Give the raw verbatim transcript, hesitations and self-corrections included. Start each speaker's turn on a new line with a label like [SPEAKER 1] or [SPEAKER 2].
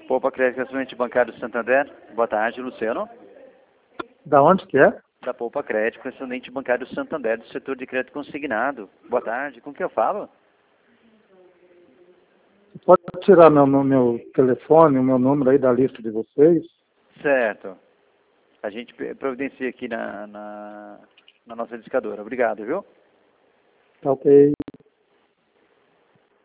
[SPEAKER 1] Poupa Crédito, correspondente bancário do Santander. Boa tarde, Luciano.
[SPEAKER 2] Da onde que é?
[SPEAKER 1] Da Poupa Crédito, correspondente bancário do Santander, do setor de crédito consignado. Boa tarde, com quem eu falo?
[SPEAKER 2] Pode tirar meu, meu, meu telefone, o meu número aí da lista de vocês?
[SPEAKER 1] Certo. A gente providencia aqui na, na, na nossa indicadora. Obrigado, viu?
[SPEAKER 2] Tá ok.